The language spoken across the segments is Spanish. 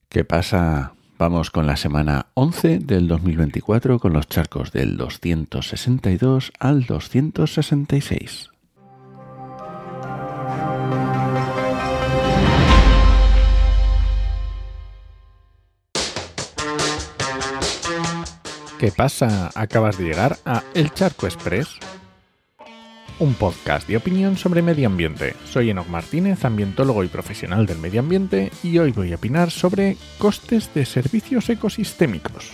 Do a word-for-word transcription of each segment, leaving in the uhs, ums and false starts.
¿Qué pasa? Vamos con la semana once del dos mil veinticuatro con los charcos del doscientos sesenta y dos al doscientos sesenta y seis. ¿Qué pasa? Acabas de llegar a El Charco Express, un podcast de opinión sobre medio ambiente. Soy Enoc Martínez, ambientólogo y profesional del medio ambiente, y hoy voy a opinar sobre costes de servicios ecosistémicos.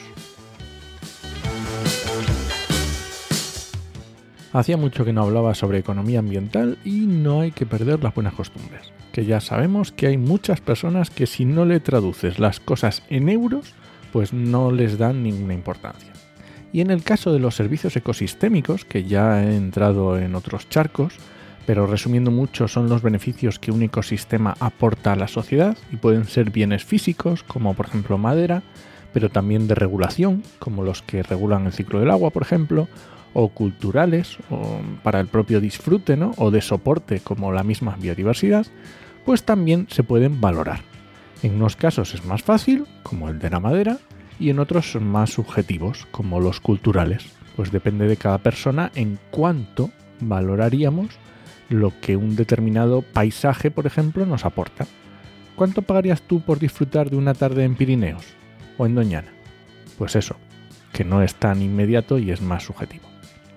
Hacía mucho que no hablaba sobre economía ambiental y no hay que perder las buenas costumbres, que ya sabemos que hay muchas personas que si no le traduces las cosas en euros, pues no les dan ninguna importancia. Y en el caso de los servicios ecosistémicos, que ya he entrado en otros charcos, pero resumiendo mucho son los beneficios que un ecosistema aporta a la sociedad y pueden ser bienes físicos, como por ejemplo madera, pero también de regulación, como los que regulan el ciclo del agua, por ejemplo, o culturales, o para el propio disfrute, ¿no? O de soporte, como la misma biodiversidad, pues también se pueden valorar. En unos casos es más fácil, como el de la madera, y en otros son más subjetivos, como los culturales. Pues depende de cada persona en cuánto valoraríamos lo que un determinado paisaje, por ejemplo, nos aporta. ¿Cuánto pagarías tú por disfrutar de una tarde en Pirineos o en Doñana? Pues eso, que no es tan inmediato y es más subjetivo.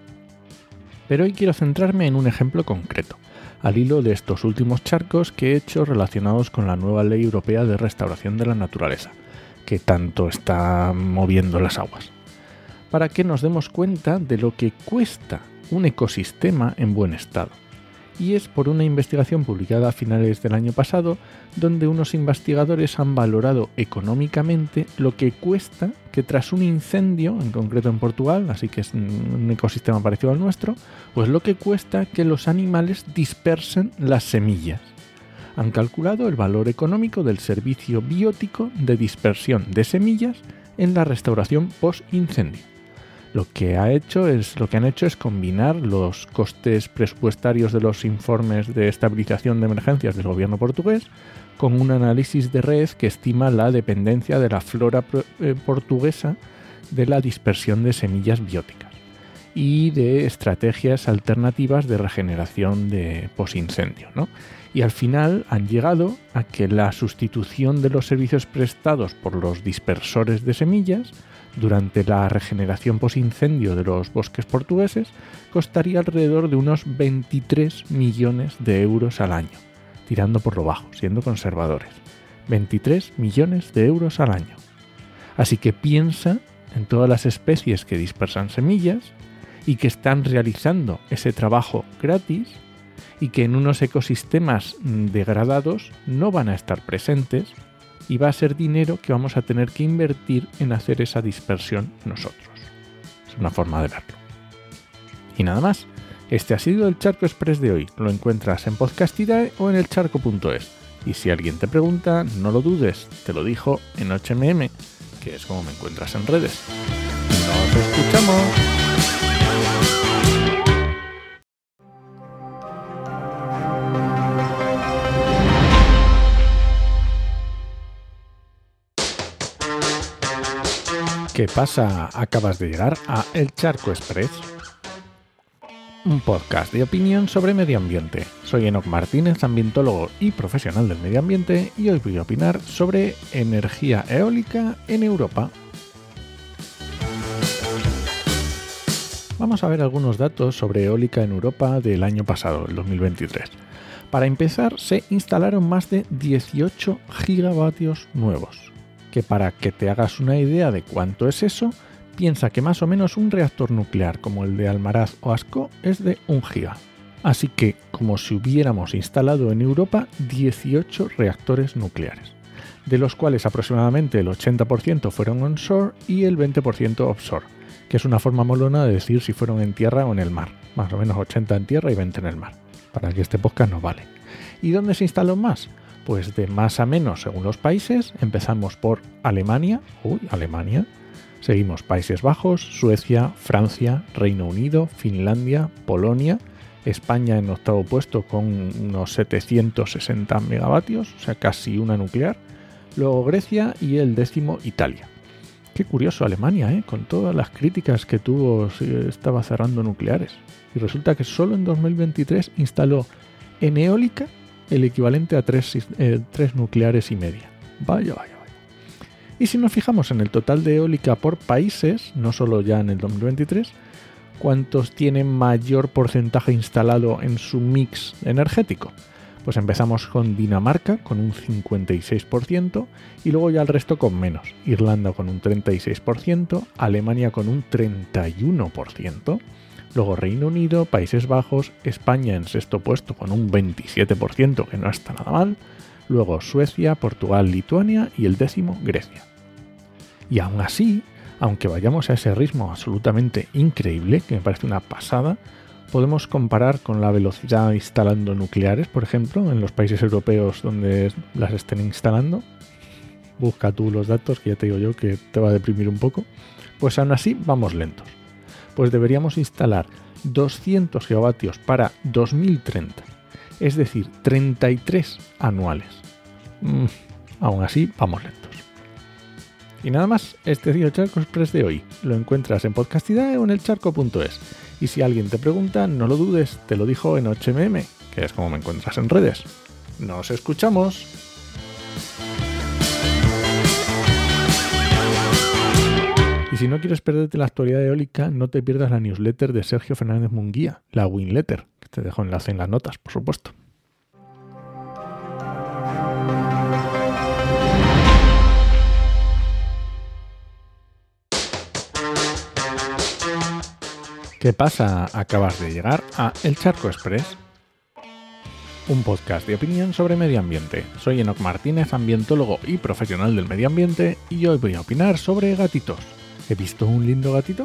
Pero hoy quiero centrarme en un ejemplo concreto, al hilo de estos últimos charcos que he hecho relacionados con la nueva Ley Europea de Restauración de la Naturaleza, que tanto está moviendo las aguas, para que nos demos cuenta de lo que cuesta un ecosistema en buen estado. Y es por una investigación publicada a finales del año pasado, donde unos investigadores han valorado económicamente lo que cuesta que tras un incendio, en concreto en Portugal, así que es un ecosistema parecido al nuestro, pues lo que cuesta que los animales dispersen las semillas. Han calculado el valor económico del servicio biótico de dispersión de semillas en la restauración post-incendio. Lo que ha hecho es, lo que han hecho es combinar los costes presupuestarios de los informes de estabilización de emergencias del gobierno portugués con un análisis de red que estima la dependencia de la flora portuguesa de la dispersión de semillas bióticas y de estrategias alternativas de regeneración de posincendio, ¿no? Y al final han llegado a que la sustitución de los servicios prestados por los dispersores de semillas durante la regeneración posincendio de los bosques portugueses costaría alrededor de unos veintitrés millones de euros al año, tirando por lo bajo, siendo conservadores. veintitrés millones de euros al año. Así que piensa en todas las especies que dispersan semillas y que están realizando ese trabajo gratis y que en unos ecosistemas degradados no van a estar presentes y va a ser dinero que vamos a tener que invertir en hacer esa dispersión nosotros. Es una forma de verlo. Y nada más. Este ha sido el Charco Express de hoy. Lo encuentras en Podcastidae o en elcharco punto es. Y si alguien te pregunta, no lo dudes, te lo dijo en ocho eme eme, que es como me encuentras en redes. ¡Nos escuchamos! ¿Qué pasa? Acabas de llegar a El Charco Express, un podcast de opinión sobre medio ambiente. Soy Enoc Martínez, ambientólogo y profesional del medio ambiente, y hoy voy a opinar sobre energía eólica en Europa. Vamos a ver algunos datos sobre eólica en Europa del año pasado, el dos mil veintitrés. Para empezar, se instalaron más de dieciocho gigavatios nuevos. Que para que te hagas una idea de cuánto es eso, piensa que más o menos un reactor nuclear como el de Almaraz o Ascó es de un giga. Así que, como si hubiéramos instalado en Europa dieciocho reactores nucleares, de los cuales aproximadamente el ochenta por ciento fueron onshore y el veinte por ciento offshore, que es una forma molona de decir si fueron en tierra o en el mar, más o menos ochenta en tierra y veinte en el mar, para que este podcast nos vale. ¿Y dónde se instaló más? Pues de más a menos según los países. Empezamos por Alemania, uy, Alemania, seguimos Países Bajos, Suecia, Francia, Reino Unido, Finlandia, Polonia, España en octavo puesto con unos setecientos sesenta megavatios, o sea casi una nuclear, luego Grecia y el décimo Italia. Qué curioso Alemania, ¿eh? Con todas las críticas que tuvo, estaba cerrando nucleares. Y resulta que solo en dos mil veintitrés instaló en eólica el equivalente a tres, eh, tres nucleares y media. Vaya, vaya, vaya. Y si nos fijamos en el total de eólica por países, no solo ya en el dos mil veintitrés, ¿cuántos tienen mayor porcentaje instalado en su mix energético? Pues empezamos con Dinamarca con un cincuenta y seis por ciento y luego ya el resto con menos. Irlanda con un treinta y seis por ciento, Alemania con un treinta y uno por ciento, luego Reino Unido, Países Bajos, España en sexto puesto con un veintisiete por ciento, que no está nada mal, luego Suecia, Portugal, Lituania y el décimo Grecia. Y aún así, aunque vayamos a ese ritmo absolutamente increíble, que me parece una pasada, podemos comparar con la velocidad instalando nucleares, por ejemplo, en los países europeos donde las estén instalando. Busca tú los datos, que ya te digo yo que te va a deprimir un poco. Pues aún así vamos lentos. Pues deberíamos instalar doscientos gigavatios para dos mil treinta, es decir, treinta y tres anuales. Mm, aún así vamos lentos. Y nada más, este ha sido Charco Express de hoy. Lo encuentras en Podcastidae o en elcharco punto es. Y si alguien te pregunta, no lo dudes, te lo dijo en ocho eme eme, que es como me encuentras en redes. ¡Nos escuchamos! Y si no quieres perderte la actualidad eólica, no te pierdas la newsletter de Sergio Fernández Munguía, la Winletter, que te dejo enlace en las notas, por supuesto. ¿Qué pasa? Acabas de llegar a El Charco Express, un podcast de opinión sobre medio ambiente. Soy Enoc Martínez, ambientólogo y profesional del medio ambiente, y hoy voy a opinar sobre gatitos. ¿He visto un lindo gatito?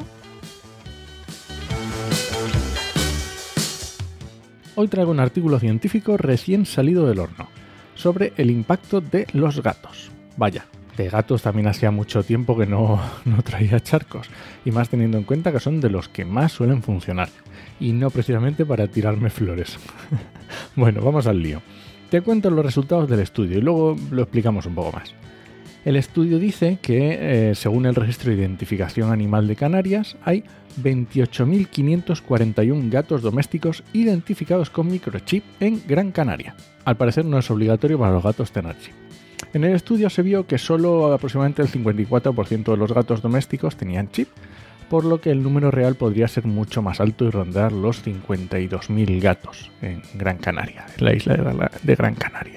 Hoy traigo un artículo científico recién salido del horno sobre el impacto de los gatos. Vaya, de gatos también hacía mucho tiempo que no, no traía charcos, y más teniendo en cuenta que son de los que más suelen funcionar, y no precisamente para tirarme flores. Bueno, vamos al lío. Te cuento los resultados del estudio y luego lo explicamos un poco más. El estudio dice que, eh, según el Registro de Identificación Animal de Canarias, hay veintiocho mil quinientos cuarenta y uno gatos domésticos identificados con microchip en Gran Canaria. Al parecer no es obligatorio para los gatos tener chip. En el estudio se vio que solo aproximadamente el cincuenta y cuatro por ciento de los gatos domésticos tenían chip, por lo que el número real podría ser mucho más alto y rondar los cincuenta y dos mil gatos en Gran Canaria, en la isla de Gran Canaria.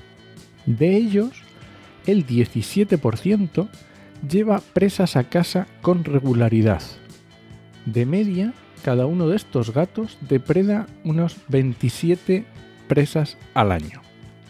De ellos, el diecisiete por ciento lleva presas a casa con regularidad. De media, cada uno de estos gatos depreda unos veintisiete presas al año,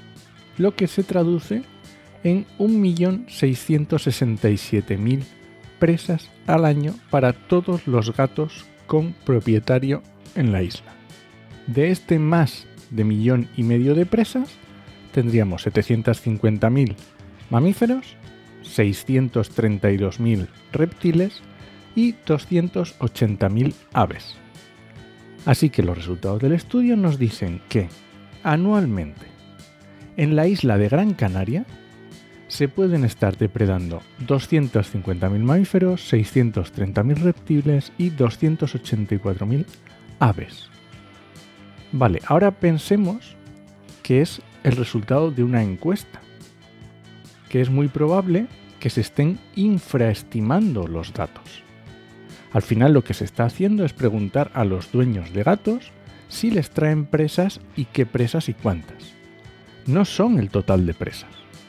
lo que se traduce en un millón seiscientos sesenta y siete mil presas al año para todos los gatos con propietario en la isla. De este más de millón y medio de presas, tendríamos setecientos cincuenta mil mamíferos, seiscientos treinta y dos mil reptiles y doscientos ochenta mil aves. Así que los resultados del estudio nos dicen que, anualmente, en la isla de Gran Canaria, se pueden estar depredando doscientos cincuenta mil mamíferos, seiscientos treinta mil reptiles y doscientos ochenta y cuatro mil aves. Vale, ahora pensemos que es el resultado de una encuesta, que es muy probable que se estén infraestimando los datos. Al final lo que se está haciendo es preguntar a los dueños de gatos si les traen presas y qué presas y cuántas. No son el total de presas.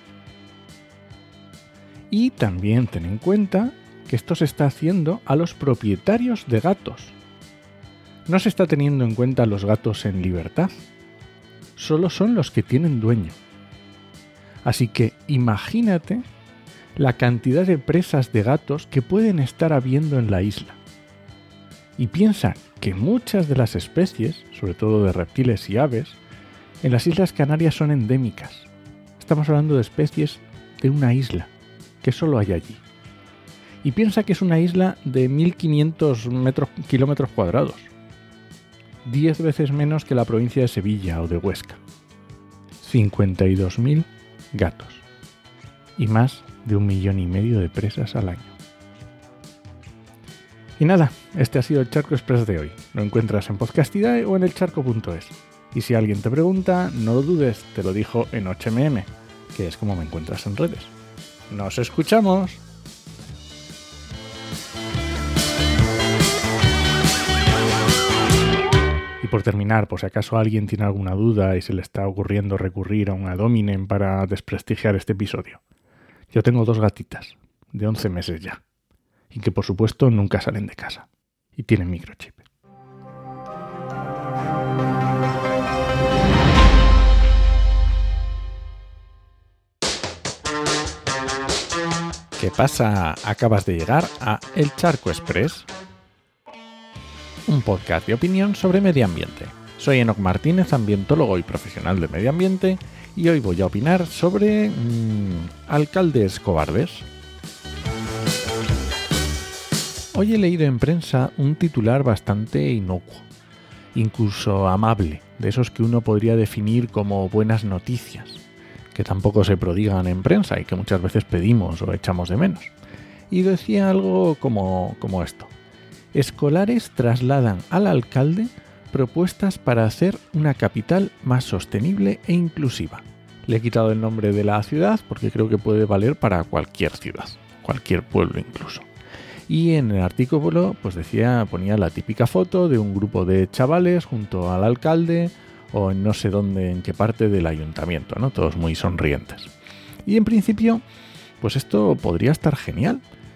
Y también ten en cuenta que esto se está haciendo a los propietarios de gatos. No se está teniendo en cuenta a los gatos en libertad. Solo son los que tienen dueño. Así que imagínate la cantidad de presas de gatos que pueden estar habiendo en la isla. Y piensa que muchas de las especies, sobre todo de reptiles y aves, en las Islas Canarias son endémicas. Estamos hablando de especies de una isla, que solo hay allí. Y piensa que es una isla de mil quinientos metros, kilómetros cuadrados. diez veces menos que la provincia de Sevilla o de Huesca. cincuenta y dos mil gatos. y más de un millón y medio de presas al año. Y nada, este ha sido el Charco Express de hoy. Lo encuentras en Podcastidae o en elcharco punto es. Y si alguien te pregunta, no lo dudes, te lo dijo en ocho eme eme, que es como me encuentras en redes. ¡Nos escuchamos! Y por terminar, por si acaso alguien tiene alguna duda y se le está ocurriendo recurrir a un ad hominem para desprestigiar este episodio. Yo tengo dos gatitas, de once meses ya, y que por supuesto nunca salen de casa, y tienen microchip. ¿Qué pasa? Acabas de llegar a El Charco Express, un podcast de opinión sobre medio ambiente. Soy Enoc Martínez, ambientólogo y profesional de medio ambiente, y hoy voy a opinar sobre mmm, alcaldes cobardes. Hoy he leído en prensa un titular bastante inocuo, incluso amable, de esos que uno podría definir como buenas noticias, que tampoco se prodigan en prensa y que muchas veces pedimos o echamos de menos. Y decía algo como, como esto: escolares trasladan al alcalde propuestas para hacer una capital más sostenible e inclusiva. Le he quitado el nombre de la ciudad porque creo que puede valer para cualquier ciudad, cualquier pueblo incluso. Y en el artículo pues decía, ponía la típica foto de un grupo de chavales junto al alcalde o en no sé dónde, en qué parte del ayuntamiento, ¿no? Todos muy sonrientes. Y en principio, pues esto podría estar genial.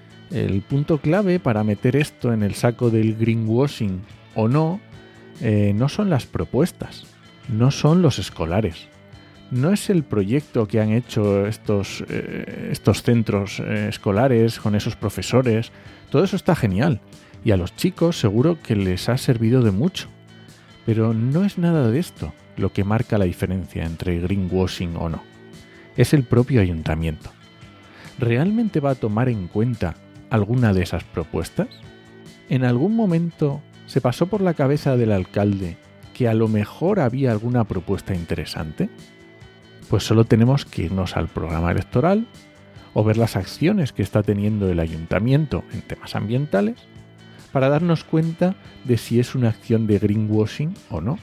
El punto clave para meter esto en el saco del greenwashing o no, eh, no son las propuestas, no son los escolares, no es el proyecto que han hecho estos, eh, estos centros eh, escolares con esos profesores. Todo eso está genial y a los chicos seguro que les ha servido de mucho. Pero no es nada de esto lo que marca la diferencia entre greenwashing o no. Es el propio ayuntamiento. ¿Realmente va a tomar en cuenta alguna de esas propuestas? ¿En algún momento se pasó por la cabeza del alcalde que a lo mejor había alguna propuesta interesante? Pues solo tenemos que irnos al programa electoral o ver las acciones que está teniendo el ayuntamiento en temas ambientales para darnos cuenta de si es una acción de greenwashing o no.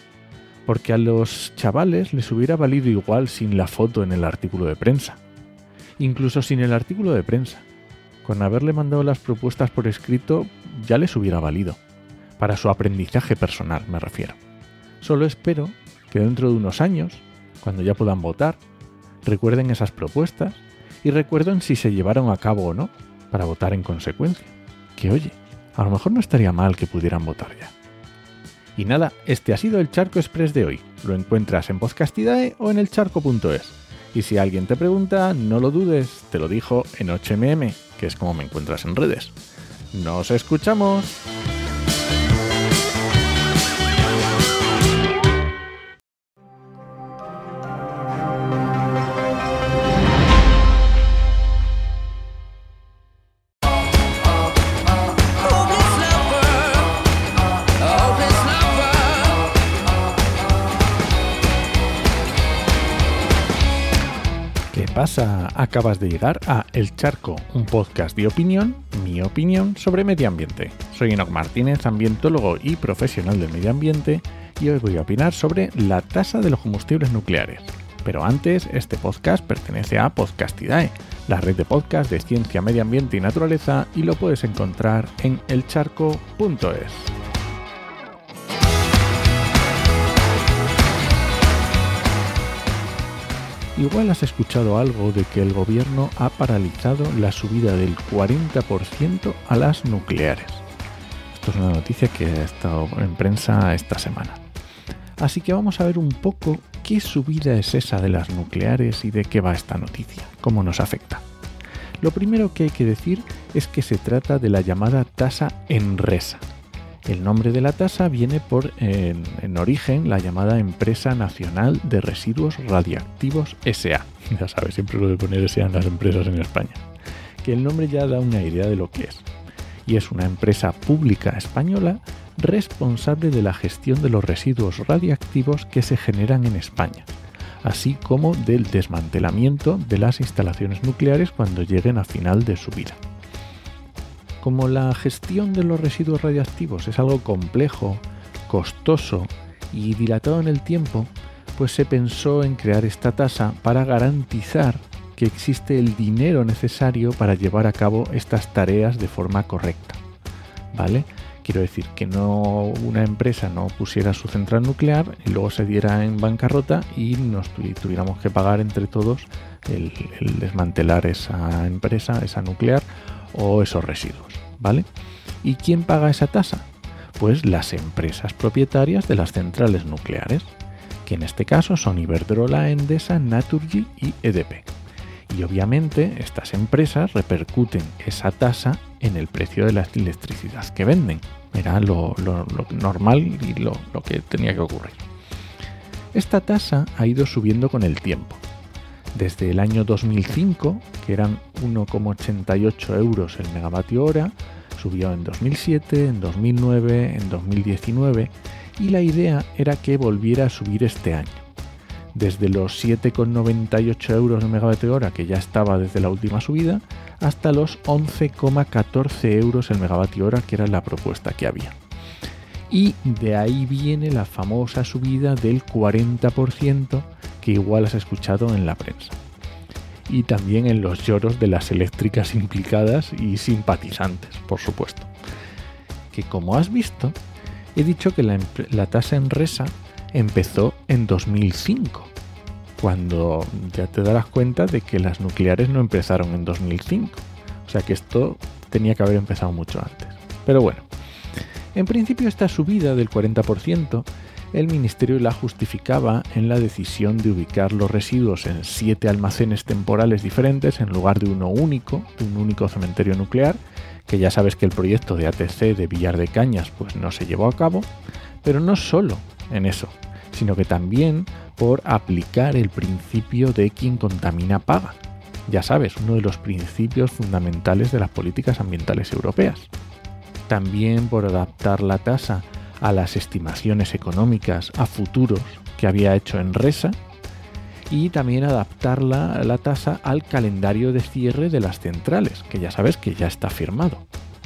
Porque a los chavales les hubiera valido igual sin la foto en el artículo de prensa. Incluso sin el artículo de prensa. Con haberle mandado las propuestas por escrito ya les hubiera valido. Para su aprendizaje personal, me refiero. Solo espero que dentro de unos años, cuando ya puedan votar, recuerden esas propuestas y recuerden si se llevaron a cabo o no, para votar en consecuencia. Que oye, a lo mejor no estaría mal que pudieran votar ya. Y nada, este ha sido el Charco Express de hoy. Lo encuentras en Podcastidae o en elcharco punto es. Y si alguien te pregunta, no lo dudes, te lo dijo en ocho eme eme, que es como me encuentras en redes. ¡Nos escuchamos! ¿Qué pasa? Acabas de llegar a El Charco, un podcast de opinión, mi opinión sobre medio ambiente. Soy Enoc Martínez, ambientólogo y profesional del medio ambiente, y hoy voy a opinar sobre la tasa de los combustibles nucleares. Pero antes, este podcast pertenece a Podcastidae, la red de podcast de ciencia, medio ambiente y naturaleza, y lo puedes encontrar en elcharco punto es. Igual has escuchado algo de que el gobierno ha paralizado la subida del cuarenta por ciento a las nucleares. Esto es una noticia que ha estado en prensa esta semana. Así que vamos a ver un poco qué subida es esa de las nucleares y de qué va esta noticia, cómo nos afecta. Lo primero que hay que decir es que se trata de la llamada tasa ENRESA. El nombre de la tasa viene por, en, en origen, la llamada Empresa Nacional de Residuos Radiactivos ese a. Ya sabes, siempre lo de poner ese a en las empresas en España. Que el nombre ya da una idea de lo que es. Y es una empresa pública española responsable de la gestión de los residuos radiactivos que se generan en España, así como del desmantelamiento de las instalaciones nucleares cuando lleguen a final de su vida. Como la gestión de los residuos radiactivos es algo complejo, costoso y dilatado en el tiempo, pues se pensó en crear esta tasa para garantizar que existe el dinero necesario para llevar a cabo estas tareas de forma correcta, ¿vale? Quiero decir que no una empresa no pusiera su central nuclear y luego se diera en bancarrota y nos tuviéramos que pagar entre todos el, el desmantelar esa empresa, esa nuclear o esos residuos, ¿vale? ¿Y quién paga esa tasa? Pues las empresas propietarias de las centrales nucleares, que en este caso son Iberdrola, Endesa, Naturgy y E D P. Y obviamente estas empresas repercuten esa tasa en el precio de la electricidad que venden. Era lo, lo, lo normal y lo, lo que tenía que ocurrir. Esta tasa ha ido subiendo con el tiempo. Desde el año dos mil cinco, que eran uno coma ochenta y ocho euros el megavatio hora, subió en dos mil siete, en dos mil nueve, en dos mil diecinueve y la idea era que volviera a subir este año. Desde los siete coma noventa y ocho euros el megavatio hora, que ya estaba desde la última subida, hasta los once coma catorce euros el megavatio hora, que era la propuesta que había. Y de ahí viene la famosa subida del cuarenta por ciento que igual has escuchado en la prensa. Y también en los lloros de las eléctricas implicadas y simpatizantes, por supuesto. Que como has visto, he dicho que la, la tasa Enresa empezó en dos mil cinco, cuando ya te darás cuenta de que las nucleares no empezaron en dos mil cinco. O sea que esto tenía que haber empezado mucho antes. Pero bueno, en principio esta subida del cuarenta por ciento el Ministerio la justificaba en la decisión de ubicar los residuos en siete almacenes temporales diferentes en lugar de uno único, de un único cementerio nuclear, que ya sabes que el proyecto de A T C de Villar de Cañas pues no se llevó a cabo, pero no solo en eso, sino que también por aplicar el principio de quien contamina paga. Ya sabes, uno de los principios fundamentales de las políticas ambientales europeas. También por adaptar la tasa a las estimaciones económicas a futuros que había hecho Enresa y también adaptar la, la tasa al calendario de cierre de las centrales, que ya sabes que ya está firmado.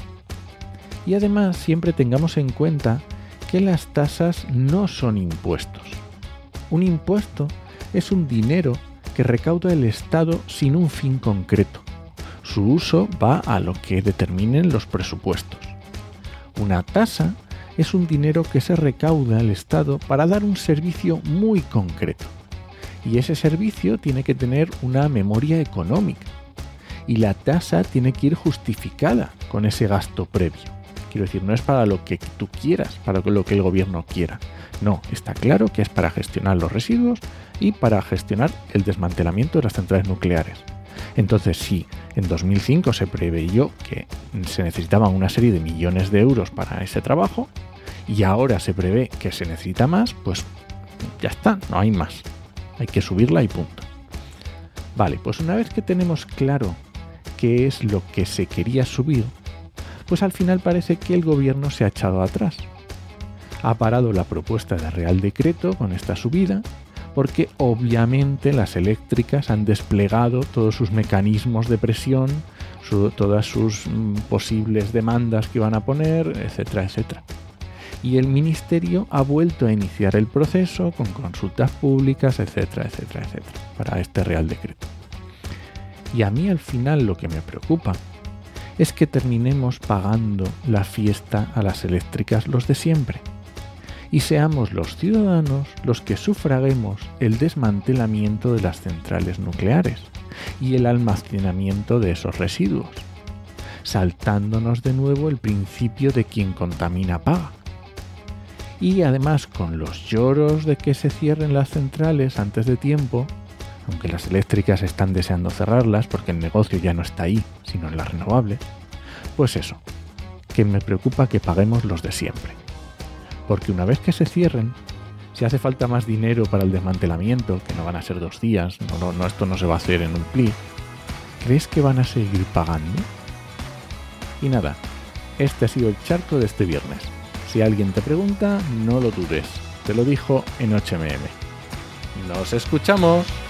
Y además siempre tengamos en cuenta que las tasas no son impuestos. Un impuesto es un dinero que recauda el Estado sin un fin concreto. Su uso va a lo que determinen los presupuestos. Una tasa es un dinero que se recauda al Estado para dar un servicio muy concreto. Y ese servicio tiene que tener una memoria económica. Y la tasa tiene que ir justificada con ese gasto previo. Quiero decir, no es para lo que tú quieras, para lo que el gobierno quiera. No, está claro que es para gestionar los residuos y para gestionar el desmantelamiento de las centrales nucleares. Entonces, si en dos mil cinco se preveyó que se necesitaban una serie de millones de euros para ese trabajo y ahora se prevé que se necesita más, pues ya está, no hay más. Hay que subirla y punto. Vale, pues una vez que tenemos claro qué es lo que se quería subir, pues al final parece que el gobierno se ha echado atrás. Ha parado la propuesta de Real Decreto con esta subida, porque obviamente las eléctricas han desplegado todos sus mecanismos de presión, su, todas sus mm, posibles demandas que iban a poner, etcétera, etcétera. Y el Ministerio ha vuelto a iniciar el proceso con consultas públicas, etcétera, etcétera, etcétera, para este Real Decreto. Y a mí al final lo que me preocupa es que terminemos pagando la fiesta a las eléctricas los de siempre y seamos los ciudadanos los que sufraguemos el desmantelamiento de las centrales nucleares y el almacenamiento de esos residuos, saltándonos de nuevo el principio de quien contamina paga. Y además con los lloros de que se cierren las centrales antes de tiempo, aunque las eléctricas están deseando cerrarlas porque el negocio ya no está ahí, sino en las renovables, pues eso, que me preocupa que paguemos los de siempre. Porque una vez que se cierren, si hace falta más dinero para el desmantelamiento, que no van a ser dos días, no, no, no, esto no se va a hacer en un plis, ¿crees que van a seguir pagando? Y nada, este ha sido el charco de este viernes. Si alguien te pregunta, no lo dudes, te lo dijo en ocho eme eme. Nos escuchamos.